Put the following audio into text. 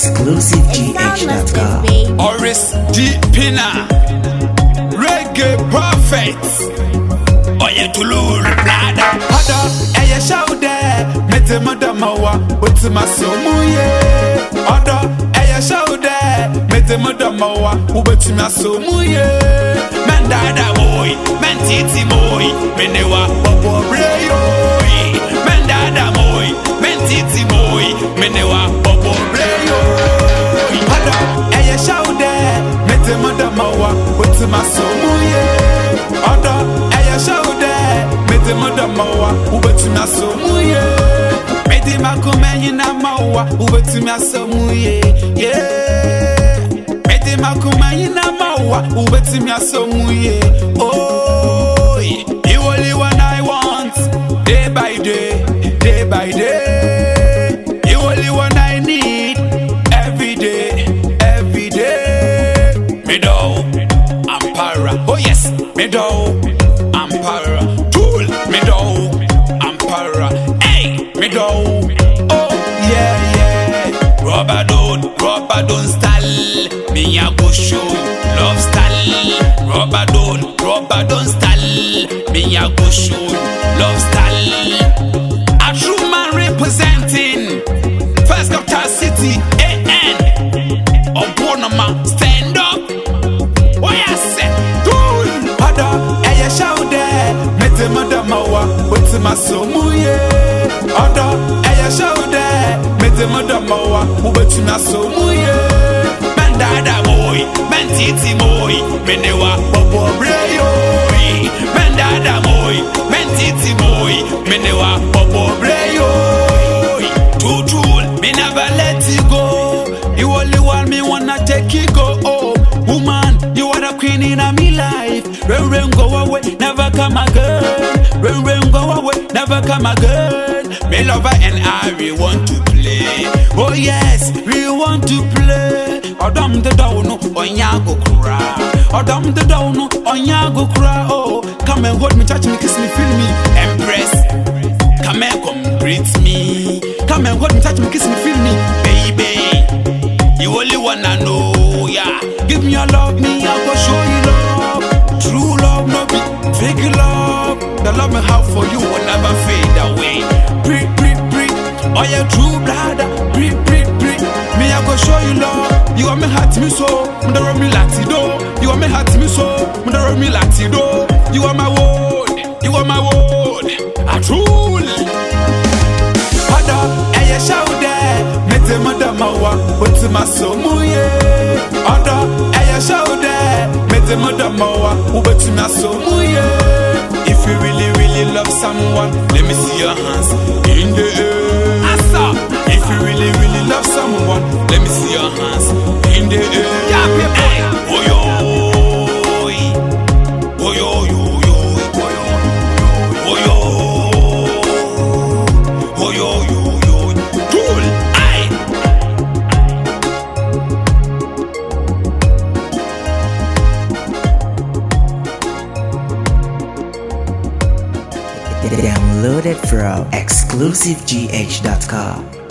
ExclusiveGH.com. Oris D. Pina, Reggae Prophet, Oye Tulur Blada. Hada, Eya Shaude, Mete Madamawa, Utimasomuye. Hada, Eya Shaude, Mete Madamawa, Ubetimasomuye. Mendada boy, Mentiti boy, Menewa, Bobo Breyo. Mendada boy, Mentiti boy, Menewa, Bobo Breyo. Hada, Eya Shaude, Mete Madamawa, Utimasomuye. Hada, Eya Shaude, Mete Madamawa, Ubetimasomuye. Mede Makume na Mawa, Ubetimasomuye. Yeah. Mede Makume na Mawa, Ubetimasomuye. Oh, you only one I want, day by day, day by day. You only one I need, every day, every day. Mido, Ampara, oh yes, Mido, Ampara, Tool, Mido, Ampara, hey, Mido, oh yeah, yeah. Rubber don't style, me a go show, love style. Rubber don't style, me a go show, love style. A true man representing First Capital City, AN. Obonoma, stand up. What I said, Tool. Hada, Eya Shaude, Mete Madamawa, Utimasomuye. Hada, Eya Shaude, Mete Madamawa, Ubetimasomuye. Mendada boy, Mentiti boy, Menewa, Bobo Breyo. Mendada boy, Mentiti boy, Menewa, Bobo Breyo. Tool, me never let you go. You only want me, wanna take you go. Oh, woman, you are the queen in my life. Rain go away, never come again. Rain go away, never come again. Me lover and I, we want to play. Oh yes, we want to play. Odom the down, on yago cry. Odom the down, on yago cry. Oh, come and hold me, touch me, kiss me, feel me, embrace. Come and come greet me. Come and hold me, touch me, kiss me, feel me, baby. You only wanna know, yeah. Give me your love, me, I go show you love. True love, no be fake love. The love me have for you will never fade away. Breathe. Oh yeah, true blood. Breathe. Me, I go show you love. You are me heart me so, mother me latido. You are me heart me so, mother me latido. You are my word. A true. Hada, Eya Shaude, Mete Madamawa, Ubetimasomuye. Hada, Eya Shaude, Mete Madamawa, Ubetimasomuye. If you really love someone, let me see your hands in the air. Asa. If you really love someone, let me see your hands in the air. Yeah, hey. Oh yo, oh yo, oh yo. Downloaded from ExclusiveGH.com.